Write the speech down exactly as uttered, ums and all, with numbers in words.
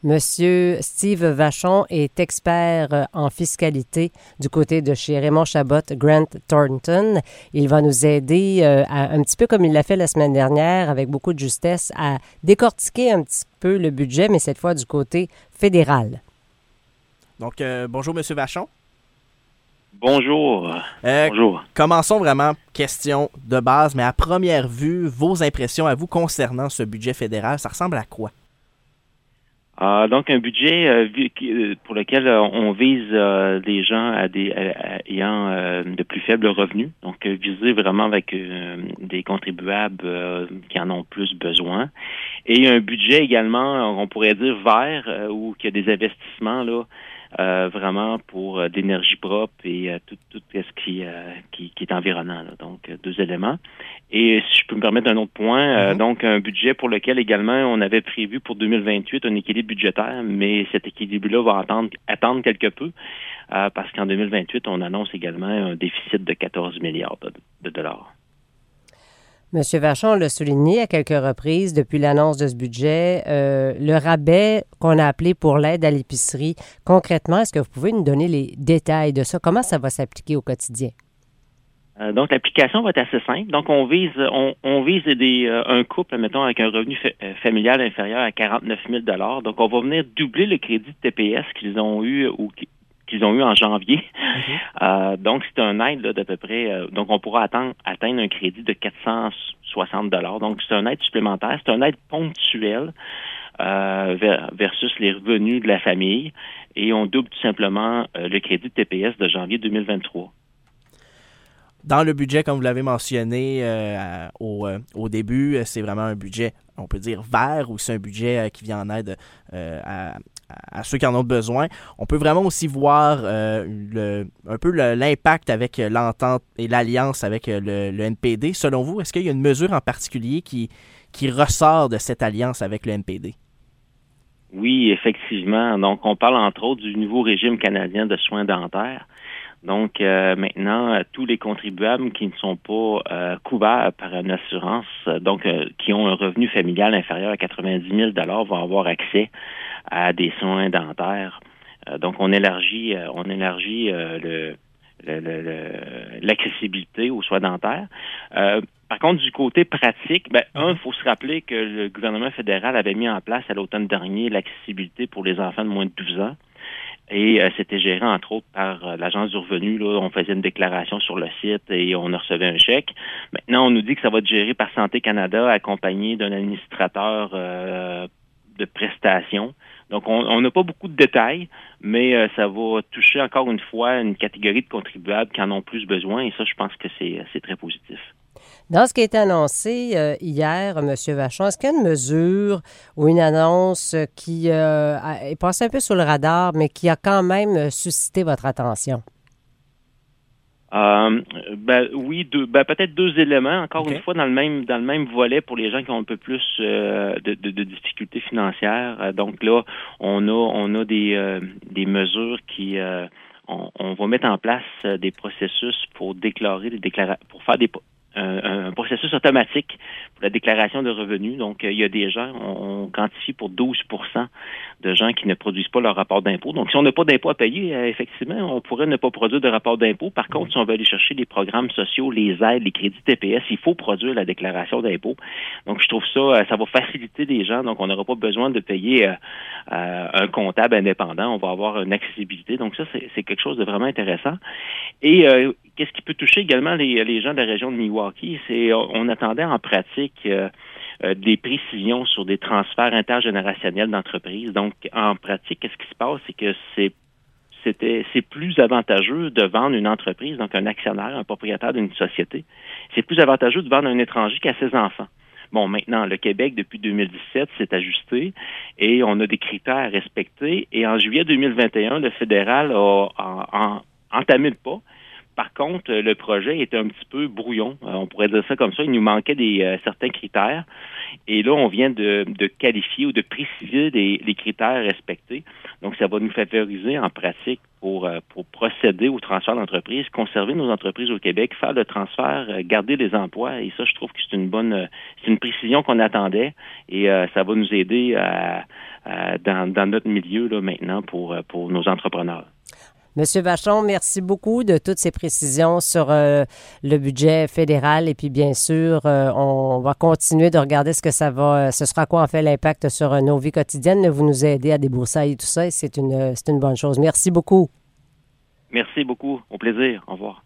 Monsieur Steve Vachon est expert en fiscalité du côté de chez Raymond Chabot Grant Thornton. Il va nous aider, euh, à, un petit peu comme il l'a fait la semaine dernière, avec beaucoup de justesse, à décortiquer un petit peu le budget, mais cette fois du côté fédéral. Donc, euh, bonjour, Monsieur Vachon. Bonjour. Euh, Bonjour. Commençons vraiment, question de base, mais à première vue, vos impressions à vous concernant ce budget fédéral, ça ressemble à quoi? Euh, donc, un budget euh, pour lequel euh, on vise euh, des gens à des, à, à, ayant euh, de plus faibles revenus. Donc, euh, viser vraiment avec euh, des contribuables euh, qui en ont plus besoin. Et un budget également, on pourrait dire vert, euh, où il y a des investissements là, euh, vraiment pour euh, d'énergie propre et euh, tout, tout ce qui, euh, qui, qui est environnant. Là. Donc, euh, deux éléments. Et si je peux me permettre un autre point, mm-hmm. euh, donc un budget pour lequel également on avait prévu pour deux mille vingt-huit un équilibre budgétaire, mais cet équilibre-là va attendre, attendre quelque peu euh, parce qu'en deux mille vingt-huit, on annonce également un déficit de quatorze milliards de, de dollars. Monsieur Vachon l'a souligné à quelques reprises depuis l'annonce de ce budget, euh, le rabais qu'on a appelé pour l'aide à l'épicerie. Concrètement, est-ce que vous pouvez nous donner les détails de ça? Comment ça va s'appliquer au quotidien? Euh, donc, l'application va être assez simple. Donc, on vise on, on vise des, euh, un couple, mettons, avec un revenu fa- familial inférieur à quarante-neuf mille dollars. Donc, on va venir doubler le crédit de T P S qu'ils ont eu ou qu'ils ont eu en janvier. Mm-hmm. Euh, donc, c'est un aide là, d'à peu près... Euh, donc, on pourra atteindre, atteindre un crédit de quatre cent soixante dollars. Donc, c'est un aide supplémentaire. C'est un aide ponctuelle euh, versus les revenus de la famille. Et on double tout simplement euh, le crédit de T P S de janvier deux mille vingt-trois. Dans le budget, comme vous l'avez mentionné euh, au, euh, au début, c'est vraiment un budget, on peut dire, vert, ou c'est un budget euh, qui vient en aide euh, à, à ceux qui en ont besoin. On peut vraiment aussi voir euh, le, un peu le, l'impact avec l'entente et l'alliance avec le, le N P D. Selon vous, est-ce qu'il y a une mesure en particulier qui, qui ressort de cette alliance avec le N P D? Oui, effectivement. Donc, on parle entre autres du nouveau régime canadien de soins dentaires. Donc, euh, maintenant, euh, tous les contribuables qui ne sont pas euh, couverts par une assurance, euh, donc euh, qui ont un revenu familial inférieur à quatre-vingt-dix mille dollars vont avoir accès à des soins dentaires. Euh, donc, on élargit, euh, on élargit euh, le, le, le, le, l'accessibilité aux soins dentaires. Euh, par contre, du côté pratique, ben, un, il faut se rappeler que le gouvernement fédéral avait mis en place à l'automne dernier l'accessibilité pour les enfants de moins de douze ans. Et euh, c'était géré, entre autres, par euh, l'Agence du revenu. Là, on faisait une déclaration sur le site et on recevait un chèque. Maintenant, on nous dit que ça va être géré par Santé Canada, accompagné d'un administrateur euh, de prestations. Donc, on n'a pas beaucoup de détails, mais euh, ça va toucher, encore une fois, une catégorie de contribuables qui en ont plus besoin. Et ça, je pense que c'est, c'est très positif. Dans ce qui a été annoncé euh, hier, M. Vachon, est-ce qu'il y a une mesure ou une annonce qui euh, est passée un peu sur le radar, mais qui a quand même suscité votre attention? Euh, ben oui, deux, ben peut-être deux éléments. Encore okay. une fois, dans le même dans le même volet pour les gens qui ont un peu plus euh, de, de, de difficultés financières. Euh, donc là, on a on a des euh, des mesures qui euh, on, on va mettre en place des processus pour déclarer des déclarations, pour faire des Un, un processus automatique pour la déclaration de revenus. Donc, euh, il y a des gens, on, on quantifie pour douze pour cent de gens qui ne produisent pas leur rapport d'impôt. Donc, si on n'a pas d'impôt à payer, euh, effectivement, on pourrait ne pas produire de rapport d'impôt. Par contre, si on veut aller chercher les programmes sociaux, les aides, les crédits T P S, il faut produire la déclaration d'impôt. Donc, je trouve ça, euh, ça va faciliter les gens. Donc, on n'aura pas besoin de payer euh, euh, un comptable indépendant. On va avoir une accessibilité. Donc, ça, c'est, c'est quelque chose de vraiment intéressant. Et euh, qu'est-ce qui peut toucher également les, les gens de la région de Milwaukee? C'est on attendait en pratique euh, euh, des précisions sur des transferts intergénérationnels d'entreprises. Donc, en pratique, qu'est-ce qui se passe? C'est que c'est c'était c'est plus avantageux de vendre une entreprise, donc un actionnaire, un propriétaire d'une société. C'est plus avantageux de vendre un étranger qu'à ses enfants. Bon, maintenant, le Québec, depuis deux mille dix-sept, s'est ajusté et on a des critères à respecter. Et en juillet deux mille vingt et un, le fédéral a, a, a entamé le pas. Par contre, le projet était un petit peu brouillon. Euh, on pourrait dire ça comme ça. Il nous manquait des euh, certains critères. Et là, on vient de, de qualifier ou de préciser les, les critères respectés. Donc, ça va nous favoriser en pratique pour, euh, pour procéder au transfert d'entreprise, conserver nos entreprises au Québec, faire le transfert, euh, garder les emplois. Et ça, je trouve que c'est une bonne, euh, c'est une précision qu'on attendait. Et euh, ça va nous aider à, euh, dans, dans notre milieu là, maintenant pour, pour nos entrepreneurs. Monsieur Vachon, merci beaucoup de toutes ces précisions sur euh, le budget fédéral et puis bien sûr, euh, on va continuer de regarder ce que ça va, ce sera quoi en fait l'impact sur euh, nos vies quotidiennes. Vous nous aidez à débroussailler tout ça et c'est une, c'est une bonne chose. Merci beaucoup. Merci beaucoup. Au plaisir. Au revoir.